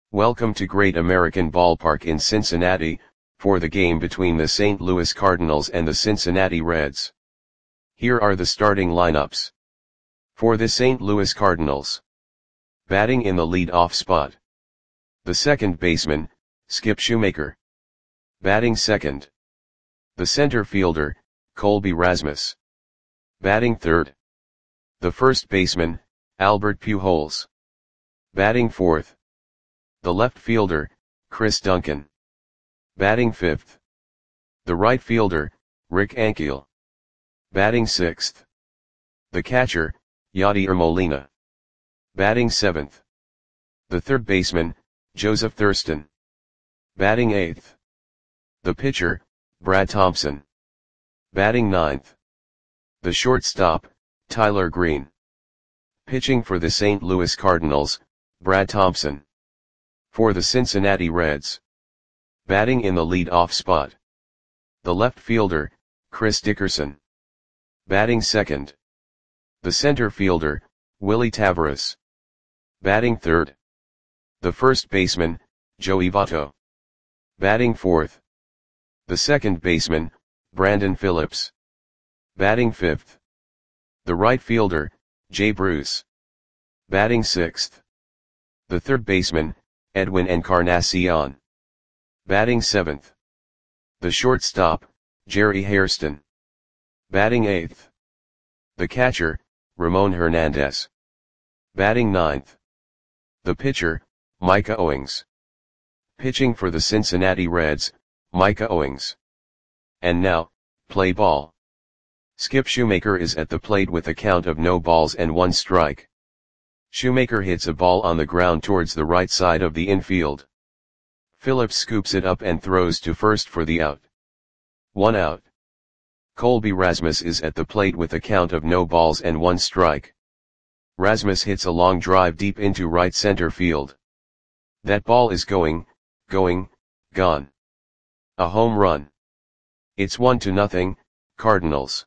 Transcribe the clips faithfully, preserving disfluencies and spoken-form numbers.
Welcome to Great American Ballpark in Cincinnati, for the game between the Saint Louis Cardinals and the Cincinnati Reds. Here are the starting lineups. For the Saint Louis Cardinals. Batting in the lead-off spot. The second baseman, Skip Schumaker. Batting second. The center fielder, Colby Rasmus. Batting third. The first baseman, Albert Pujols. Batting fourth. The left fielder, Chris Duncan. Batting fifth. The right fielder, Rick Ankiel. Batting sixth. The catcher, Yadier Molina. Batting seventh. The third baseman, Joseph Thurston. Batting eighth. The pitcher, Brad Thompson. Batting ninth. The shortstop, Tyler Green. Pitching for the Saint Louis Cardinals, Brad Thompson. For the Cincinnati Reds. Batting in the lead-off spot. The left fielder, Chris Dickerson. Batting second. The center fielder, Willie Taveras. Batting third. The first baseman, Joey Votto. Batting fourth. The second baseman, Brandon Phillips. Batting fifth. The right fielder, Jay Bruce. Batting sixth. The third baseman, Edwin Encarnacion. Batting seventh. The shortstop, Jerry Hairston. Batting eighth. The catcher, Ramon Hernandez. Batting ninth. The pitcher, Micah Owings. Pitching for the Cincinnati Reds, Micah Owings. And now, play ball. Skip Schumaker is at the plate with a count of no balls and one strike. Schumaker hits a ball on the ground towards the right side of the infield. Phillips scoops it up and throws to first for the out. One out. Colby Rasmus is at the plate with a count of no balls and one strike. Rasmus hits a long drive deep into right center field. That ball is going, going, gone. A home run. It's one to nothing, Cardinals.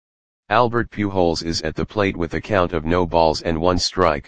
Albert Pujols is at the plate with a count of no balls and one strike.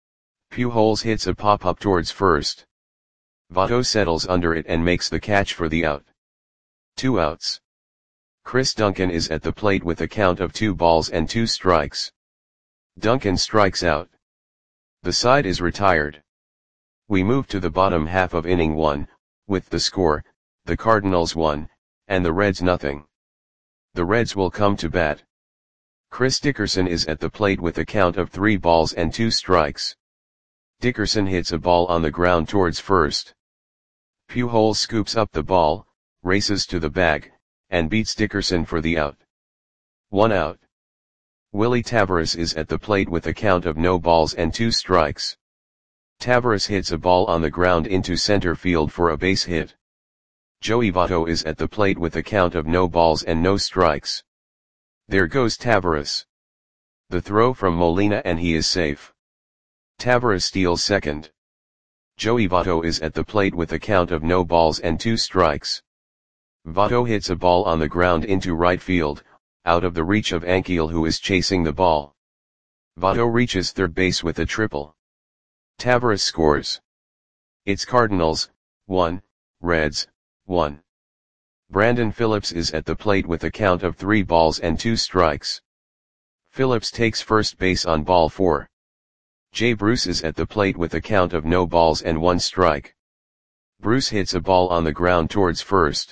Pujols hits a pop-up towards first. Votto settles under it and makes the catch for the out. Two outs. Chris Duncan is at the plate with a count of two balls and two strikes. Duncan strikes out. The side is retired. We move to the bottom half of inning one, with the score, the Cardinals one, and the Reds nothing. The Reds will come to bat. Chris Dickerson is at the plate with a count of three balls and two strikes. Dickerson hits a ball on the ground towards first. Pujols scoops up the ball, races to the bag, and beats Dickerson for the out. One out. Willie Taveras is at the plate with a count of no balls and two strikes. Taveras hits a ball on the ground into center field for a base hit. Joey Votto is at the plate with a count of no balls and no strikes. There goes Taveras. The throw from Molina and he is safe. Taveras steals second. Joey Votto is at the plate with a count of no balls and two strikes. Votto hits a ball on the ground into right field, out of the reach of Ankiel who is chasing the ball. Votto reaches third base with a triple. Taveras scores. It's Cardinals, one, Reds, one. Brandon Phillips is at the plate with a count of three balls and two strikes. Phillips takes first base on ball four. Jay Bruce is at the plate with a count of no balls and one strike. Bruce hits a ball on the ground towards first.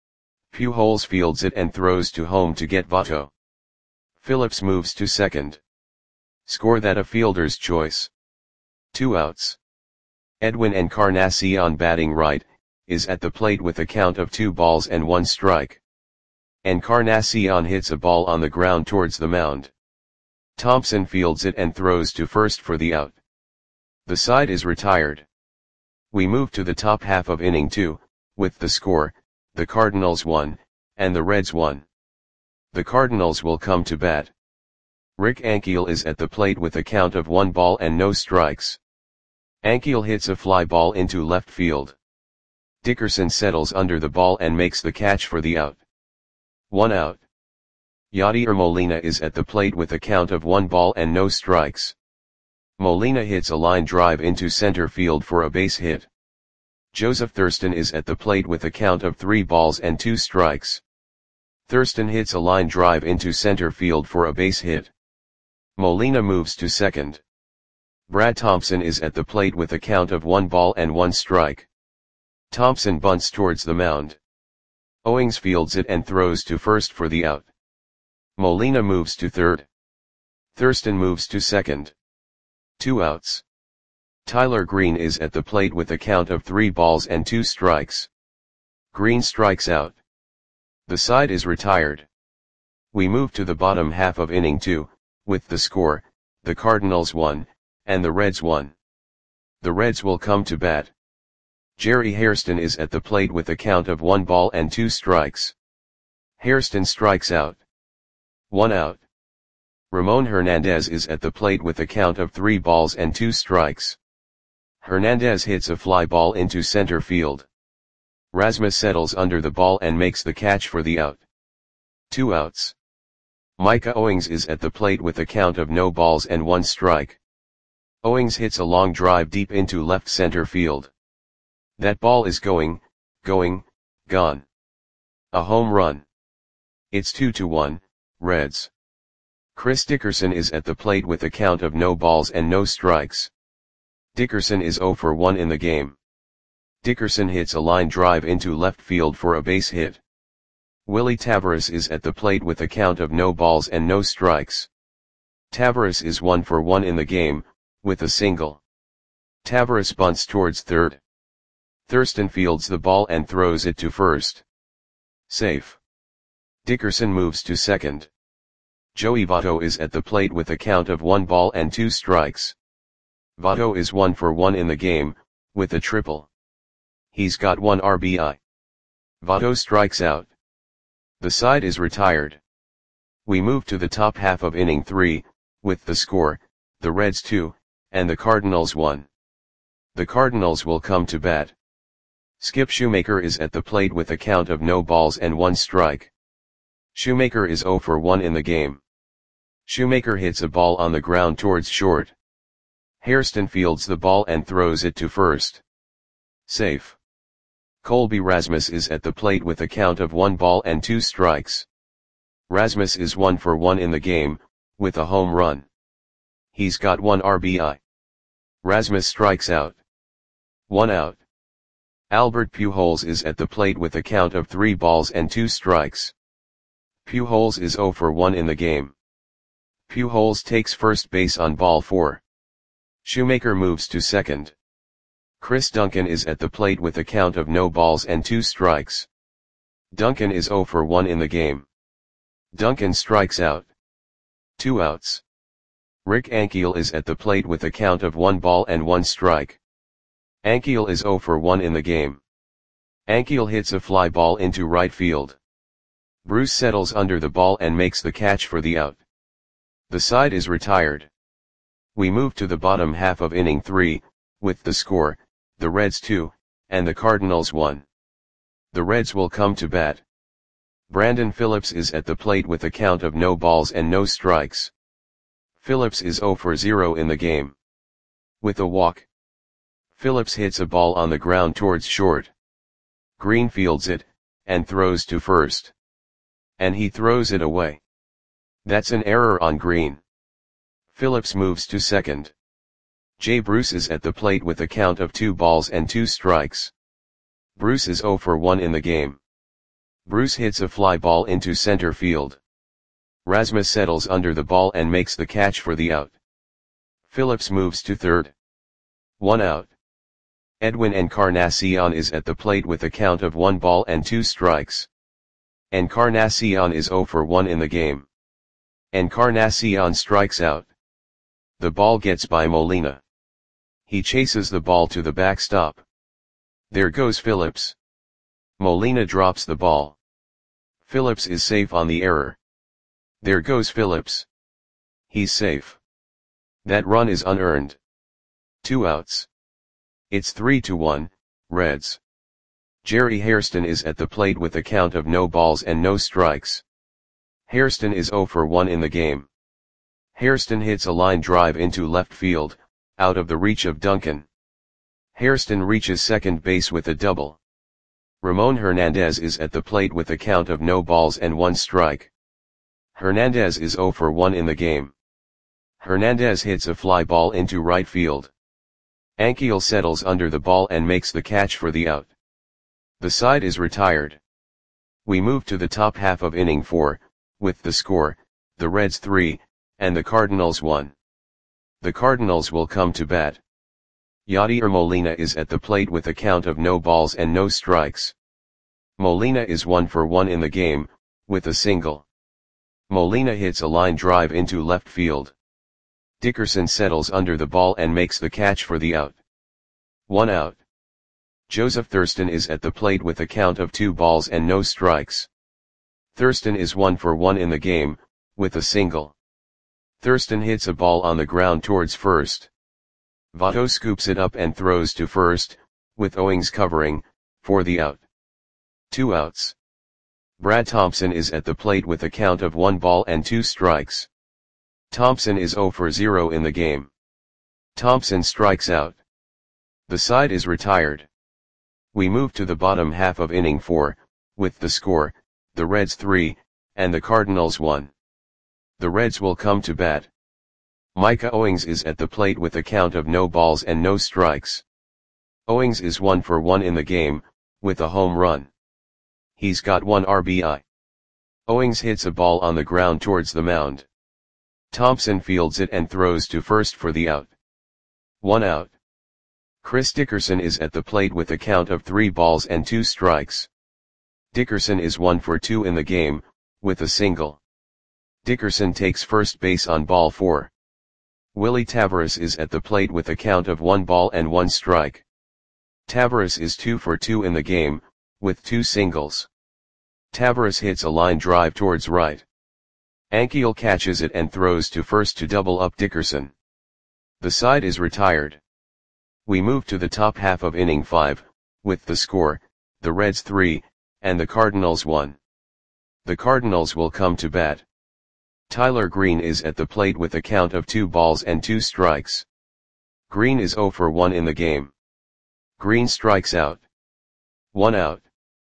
Pujols fields it and throws to home to get Votto. Phillips moves to second. Score that a fielder's choice. Two outs. Edwin Encarnacion batting right, is at the plate with a count of two balls and one strike. Encarnacion hits a ball on the ground towards the mound. Thompson fields it and throws to first for the out. The side is retired. We move to the top half of inning two, with the score, the Cardinals one, and the Reds one. The Cardinals will come to bat. Rick Ankiel is at the plate with a count of one ball and no strikes. Ankiel hits a fly ball into left field. Dickerson settles under the ball and makes the catch for the out. One out. Yadier Molina is at the plate with a count of one ball and no strikes. Molina hits a line drive into center field for a base hit. Joseph Thurston is at the plate with a count of three balls and two strikes. Thurston hits a line drive into center field for a base hit. Molina moves to second. Brad Thompson is at the plate with a count of one ball and one strike. Thompson bunts towards the mound. Owings fields it and throws to first for the out. Molina moves to third. Thurston moves to second. Two outs. Tyler Green is at the plate with a count of three balls and two strikes. Green strikes out. The side is retired. We move to the bottom half of inning two, with the score, the Cardinals won, and the Reds won. The Reds will come to bat. Jerry Hairston is at the plate with a count of one ball and two strikes. Hairston strikes out. One out. Ramon Hernandez is at the plate with a count of three balls and two strikes. Hernandez hits a fly ball into center field. Rasmus settles under the ball and makes the catch for the out. Two outs. Micah Owings is at the plate with a count of no balls and one strike. Owings hits a long drive deep into left center field. That ball is going, going, gone. A home run. It's two to one, Reds. Chris Dickerson is at the plate with a count of no balls and no strikes. Dickerson is zero for one in the game. Dickerson hits a line drive into left field for a base hit. Willie Taveras is at the plate with a count of no balls and no strikes. Taveras is one for one in the game, with a single. Taveras bunts towards third. Thurston fields the ball and throws it to first. Safe. Dickerson moves to second. Joey Votto is at the plate with a count of one ball and two strikes. Votto is one for one in the game, with a triple. He's got one R B I. Votto strikes out. The side is retired. We move to the top half of inning three, with the score, the Reds two, and the Cardinals one. The Cardinals will come to bat. Skip Shoemaker is at the plate with a count of no balls and one strike. Shoemaker is zero for one in the game. Shoemaker hits a ball on the ground towards short. Hairston fields the ball and throws it to first. Safe. Colby Rasmus is at the plate with a count of one ball and two strikes. Rasmus is one for one in the game, with a home run. He's got one R B I. Rasmus strikes out. One out. Albert Pujols is at the plate with a count of three balls and two strikes. Pujols is zero for one in the game. Pujols takes first base on ball four. Shoemaker moves to second. Chris Duncan is at the plate with a count of no balls and two strikes. Duncan is zero for one in the game. Duncan strikes out. Two outs. Rick Ankiel is at the plate with a count of one ball and one strike. Ankiel is zero for one in the game. Ankiel hits a fly ball into right field. Bruce settles under the ball and makes the catch for the out. The side is retired. We move to the bottom half of inning three, with the score, the Reds two, and the Cardinals one. The Reds will come to bat. Brandon Phillips is at the plate with a count of no balls and no strikes. Phillips is zero for zero in the game. With a walk. Phillips hits a ball on the ground towards short. Green fields it, and throws to first. And he throws it away. That's an error on Green. Phillips moves to second. Jay Bruce is at the plate with a count of two balls and two strikes. Bruce is zero for one in the game. Bruce hits a fly ball into center field. Rasmus settles under the ball and makes the catch for the out. Phillips moves to third. One out. Edwin Encarnacion is at the plate with a count of one ball and two strikes. Encarnacion is zero for one in the game. Encarnacion strikes out. The ball gets by Molina. He chases the ball to the backstop. There goes Phillips. Molina drops the ball. Phillips is safe on the error. There goes Phillips. He's safe. That run is unearned. Two outs. It's three to one, Reds. Jerry Hairston is at the plate with a count of no balls and no strikes. Hairston is zero for one in the game. Hairston hits a line drive into left field, out of the reach of Duncan. Hairston reaches second base with a double. Ramon Hernandez is at the plate with a count of no balls and one strike. Hernandez is zero for one in the game. Hernandez hits a fly ball into right field. Ankiel settles under the ball and makes the catch for the out. The side is retired. We move to the top half of inning four, with the score, the Reds three, and the Cardinals one. The Cardinals will come to bat. Yadier Molina is at the plate with a count of no balls and no strikes. Molina is one for one in the game, with a single. Molina hits a line drive into left field. Dickerson settles under the ball and makes the catch for the out. One out. Joseph Thurston is at the plate with a count of two balls and no strikes. Thurston is one for one in the game, with a single. Thurston hits a ball on the ground towards first. Votto scoops it up and throws to first, with Owings covering, for the out. Two outs. Brad Thompson is at the plate with a count of one ball and two strikes. Thompson is zero for zero in the game. Thompson strikes out. The side is retired. We move to the bottom half of inning four, with the score, the Reds three, and the Cardinals one. The Reds will come to bat. Micah Owings is at the plate with a count of no balls and no strikes. Owings is one for one in the game, with a home run. He's got one R B I. Owings hits a ball on the ground towards the mound. Thompson fields it and throws to first for the out. One out. Chris Dickerson is at the plate with a count of three balls and two strikes. Dickerson is one for two in the game, with a single. Dickerson takes first base on ball four. Willie Taveras is at the plate with a count of one ball and one strike. Taveras is two for two in the game, with two singles. Taveras hits a line drive towards right. Ankiel catches it and throws to first to double up Dickerson. The side is retired. We move to the top half of inning five, with the score, the Reds three, and the Cardinals one. The Cardinals will come to bat. Tyler Green is at the plate with a count of two balls and two strikes. Green is zero for one in the game. Green strikes out. One out.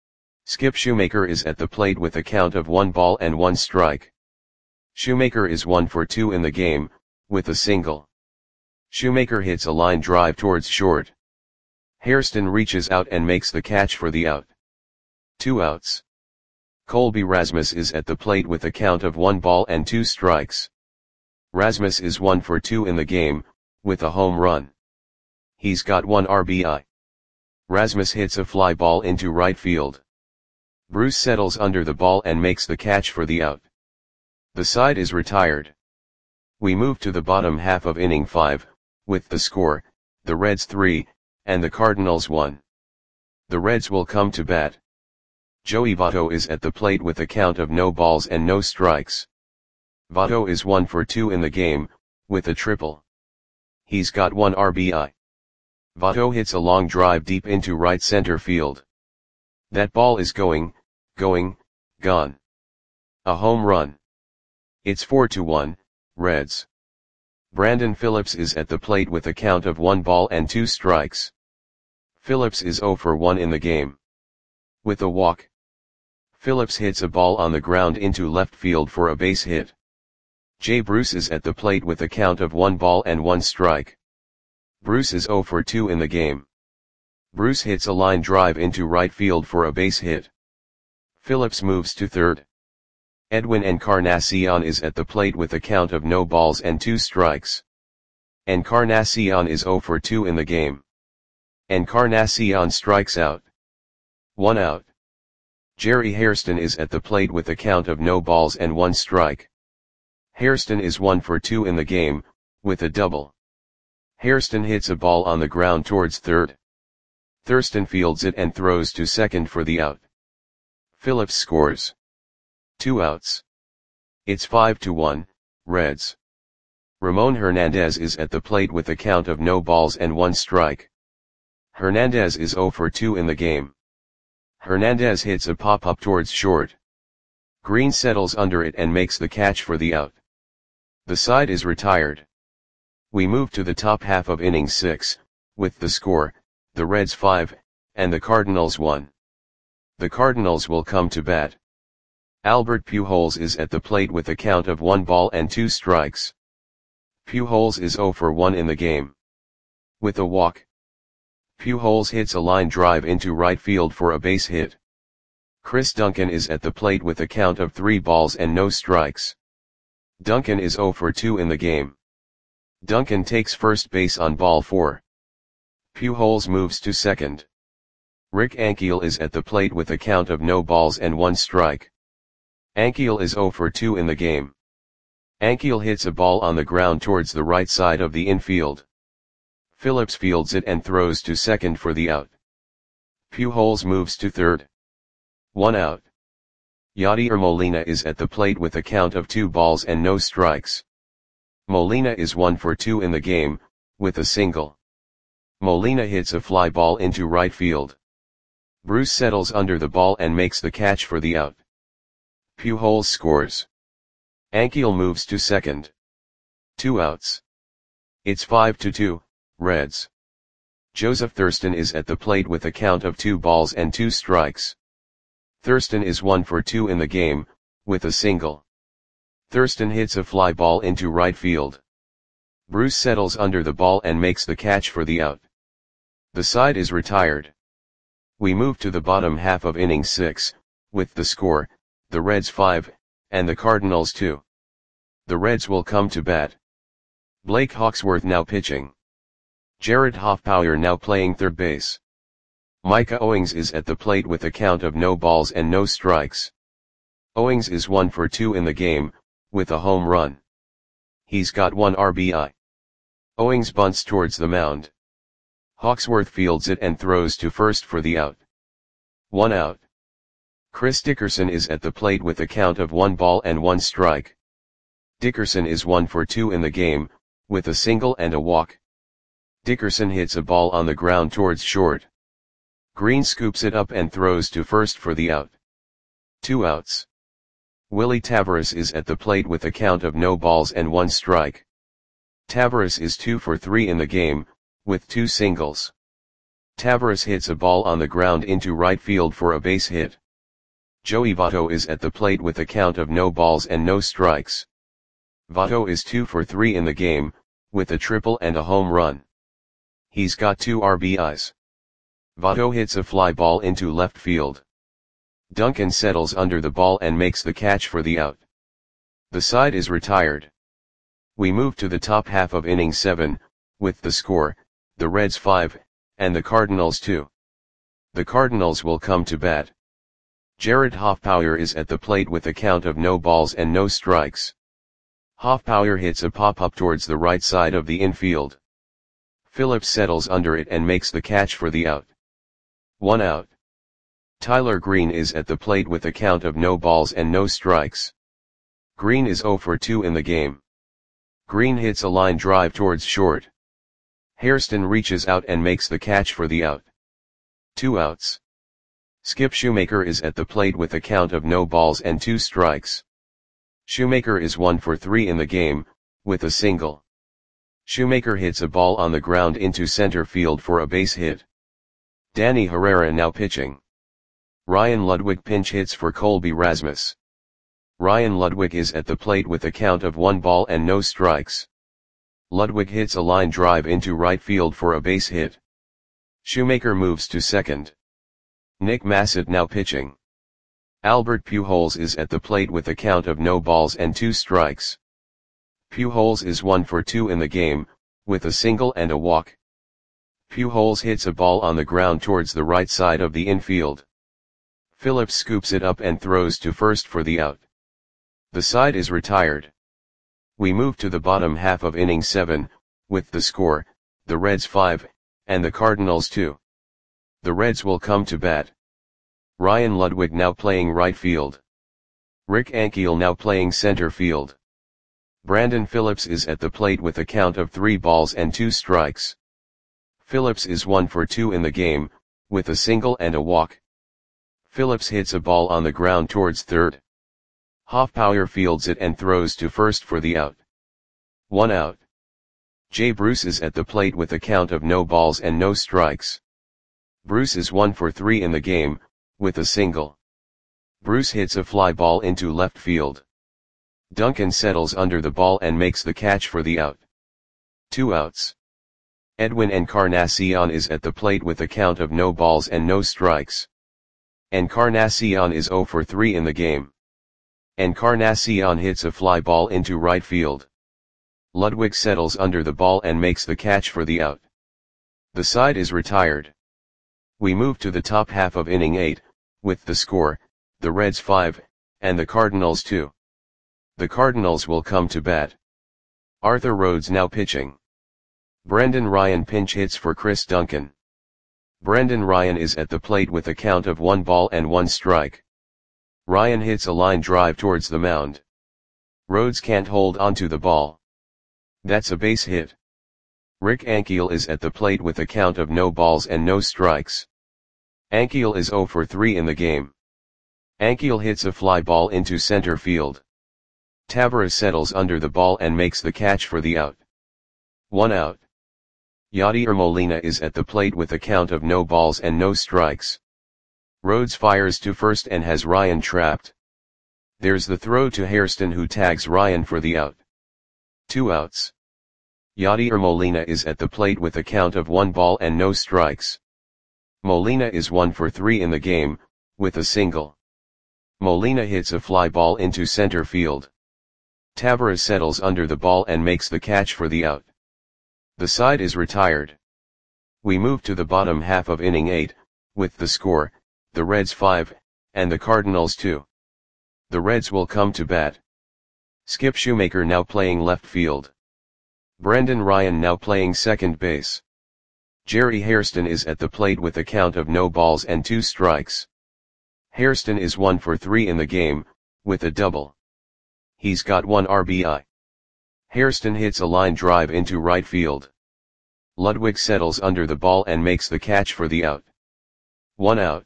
Skip Shoemaker is at the plate with a count of one ball and one strike. Shoemaker is one for two in the game, with a single. Shoemaker hits a line drive towards short. Hairston reaches out and makes the catch for the out. Two outs. Colby Rasmus is at the plate with a count of one ball and two strikes. Rasmus is one for two in the game, with a home run. He's got one R B I. Rasmus hits a fly ball into right field. Bruce settles under the ball and makes the catch for the out. The side is retired. We move to the bottom half of inning five, with the score, the Reds three, and the Cardinals one. The Reds will come to bat. Joey Votto is at the plate with a count of no balls and no strikes. Votto is one for two in the game, with a triple. He's got one R B I. Votto hits a long drive deep into right center field. That ball is going, going, gone. A home run. It's four to one, Reds. Brandon Phillips is at the plate with a count of one ball and two strikes. Phillips is zero for one in the game. With a walk. Phillips hits a ball on the ground into left field for a base hit. Jay Bruce is at the plate with a count of one ball and one strike. Bruce is zero for two in the game. Bruce hits a line drive into right field for a base hit. Phillips moves to third. Edwin Encarnacion is at the plate with a count of no balls and two strikes. Encarnacion is zero for two in the game. Encarnacion strikes out. One out. Jerry Hairston is at the plate with a count of no balls and one strike. Hairston is one for two in the game, with a double. Hairston hits a ball on the ground towards third. Thurston fields it and throws to second for the out. Phillips scores. Two outs. It's five to one, Reds. Ramon Hernandez is at the plate with a count of no balls and one strike. Hernandez is zero for two in the game. Hernandez hits a pop-up towards short. Green settles under it and makes the catch for the out. The side is retired. We move to the top half of inning six, with the score, the Reds five, and the Cardinals one. The Cardinals will come to bat. Albert Pujols is at the plate with a count of one ball and two strikes. Pujols is zero for one in the game. With a walk, Pujols hits a line drive into right field for a base hit. Chris Duncan is at the plate with a count of three balls and no strikes. Duncan is zero for two in the game. Duncan takes first base on ball four. Pujols moves to second. Rick Ankiel is at the plate with a count of no balls and one strike. Ankiel is zero for two in the game. Ankiel hits a ball on the ground towards the right side of the infield. Phillips fields it and throws to second for the out. Pujols moves to third. One out. Yadier Molina is at the plate with a count of two balls and no strikes. Molina is one for two in the game, with a single. Molina hits a fly ball into right field. Bruce settles under the ball and makes the catch for the out. Pujols scores. Ankiel moves to second. Two outs. It's five to two, Reds. Joseph Thurston is at the plate with a count of two balls and two strikes. Thurston is one for two in the game, with a single. Thurston hits a fly ball into right field. Bruce settles under the ball and makes the catch for the out. The side is retired. We move to the bottom half of inning six, with the score, the Reds five, and the Cardinals two. The Reds will come to bat. Blake Hawksworth now pitching. Jared Hoffpauir now playing third base. Micah Owings is at the plate with a count of no balls and no strikes. Owings is one for two in the game, with a home run. He's got one R B I. Owings bunts towards the mound. Hawksworth fields it and throws to first for the out. One out. Chris Dickerson is at the plate with a count of one ball and one strike. Dickerson is one for two in the game, with a single and a walk. Dickerson hits a ball on the ground towards short. Green scoops it up and throws to first for the out. Two outs. Willie Taveras is at the plate with a count of no balls and one strike. Taveras is two for three in the game, with two singles. Taveras hits a ball on the ground into right field for a base hit. Joey Votto is at the plate with a count of no balls and no strikes. Votto is two for three in the game, with a triple and a home run. He's got two R B Is. Votto hits a fly ball into left field. Duncan settles under the ball and makes the catch for the out. The side is retired. We move to the top half of inning seven, with the score, the Reds five, and the Cardinals two. The Cardinals will come to bat. Jared Hoffpauir is at the plate with a count of no balls and no strikes. Hoffpauir hits a pop-up towards the right side of the infield. Phillips settles under it and makes the catch for the out. One out. Tyler Green is at the plate with a count of no balls and no strikes. Green is zero for two in the game. Green hits a line drive towards short. Hairston reaches out and makes the catch for the out. Two outs. Skip Shoemaker is at the plate with a count of no balls and two strikes. Shoemaker is one for three in the game, with a single. Shoemaker hits a ball on the ground into center field for a base hit. Danny Herrera now pitching. Ryan Ludwig pinch hits for Colby Rasmus. Ryan Ludwig is at the plate with a count of one ball and no strikes. Ludwig hits a line drive into right field for a base hit. Shoemaker moves to second. Nick Massett now pitching. Albert Pujols is at the plate with a count of no balls and two strikes. Pujols is one for two in the game, with a single and a walk. Pujols hits a ball on the ground towards the right side of the infield. Phillips scoops it up and throws to first for the out. The side is retired. We move to the bottom half of inning seven, with the score, the Reds five, and the Cardinals two. The Reds will come to bat. Ryan Ludwig now playing right field. Rick Ankiel now playing center field. Brandon Phillips is at the plate with a count of three balls and two strikes. Phillips is one for two in the game, with a single and a walk. Phillips hits a ball on the ground towards third. Hoffpauir fields it and throws to first for the out. One out. Jay Bruce is at the plate with a count of no balls and no strikes. Bruce is one for three in the game, with a single. Bruce hits a fly ball into left field. Duncan settles under the ball and makes the catch for the out. Two outs. Edwin Encarnacion is at the plate with a count of no balls and no strikes. Encarnacion is zero for three in the game. Encarnacion hits a fly ball into right field. Ludwig settles under the ball and makes the catch for the out. The side is retired. We move to the top half of inning eight, with the score, the Reds five, and the Cardinals two. The Cardinals will come to bat. Arthur Rhodes now pitching. Brendan Ryan pinch hits for Chris Duncan. Brendan Ryan is at the plate with a count of one ball and one strike. Ryan hits a line drive towards the mound. Rhodes can't hold onto the ball. That's a base hit. Rick Ankiel is at the plate with a count of no balls and no strikes. Ankiel is zero for three in the game. Ankiel hits a fly ball into center field. Tavares settles under the ball and makes the catch for the out. One out. Yadier Molina is at the plate with a count of no balls and no strikes. Rhodes fires to first and has Ryan trapped. There's the throw to Hairston, who tags Ryan for the out. Two outs. Yadier Molina is at the plate with a count of one ball and no strikes. Molina is one for three in the game, with a single. Molina hits a fly ball into center field. Tavares settles under the ball and makes the catch for the out. The side is retired. We move to the bottom half of inning eight, with the score, the Reds five, and the Cardinals two. The Reds will come to bat. Skip Shoemaker now playing left field. Brendan Ryan now playing second base. Jerry Hairston is at the plate with a count of no balls and two strikes. Hairston is one for three in the game, with a double. He's got one R B I. Hairston hits a line drive into right field. Ludwig settles under the ball and makes the catch for the out. One out.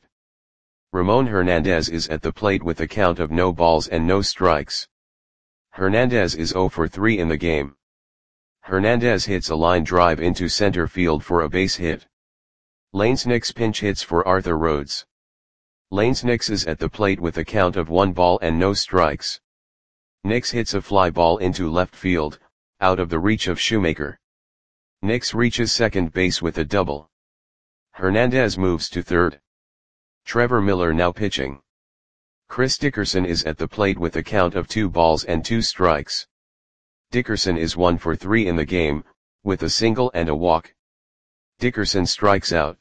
Ramon Hernandez is at the plate with a count of no balls and no strikes. Hernandez is zero for three in the game. Hernandez hits a line drive into center field for a base hit. Lanes Nix pinch hits for Arthur Rhodes. Lanes Nix is at the plate with a count of one ball and no strikes. Nix hits a fly ball into left field, out of the reach of Shoemaker. Nix reaches second base with a double. Hernandez moves to third. Trevor Miller now pitching. Chris Dickerson is at the plate with a count of two balls and two strikes. Dickerson is one for three in the game, with a single and a walk. Dickerson strikes out.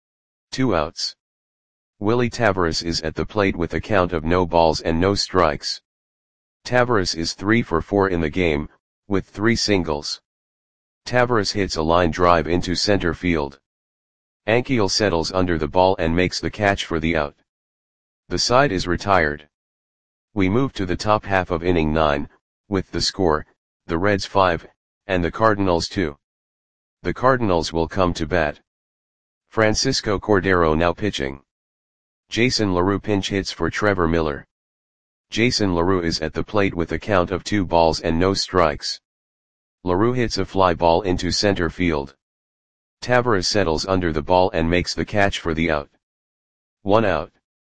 Two outs. Willie Tavares is at the plate with a count of no balls and no strikes. Tavares is three for four in the game, with three singles. Tavares hits a line drive into center field. Ankiel settles under the ball and makes the catch for the out. The side is retired. We move to the top half of inning nine, with the score, the Reds five, and the Cardinals two. The Cardinals will come to bat. Francisco Cordero now pitching. Jason LaRue pinch hits for Trevor Miller. Jason LaRue is at the plate with a count of two balls and no strikes. LaRue hits a fly ball into center field. Tavares settles under the ball and makes the catch for the out. One out.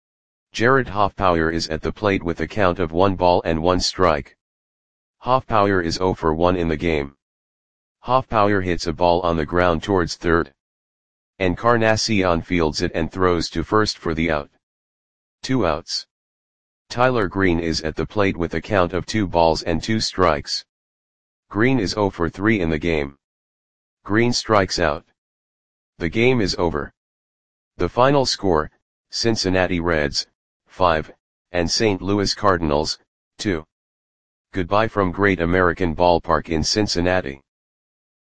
Jared Hoffpauir is at the plate with a count of one ball and one strike. Hoffpauir is zero for one in the game. Hoffpauir hits a ball on the ground towards third. Encarnacion fields it and throws to first for the out. Two outs. Tyler Green is at the plate with a count of two balls and two strikes. Green is zero for three in the game. Green strikes out. The game is over. The final score, Cincinnati Reds, five, and Saint Louis Cardinals, two. Goodbye from Great American Ballpark in Cincinnati.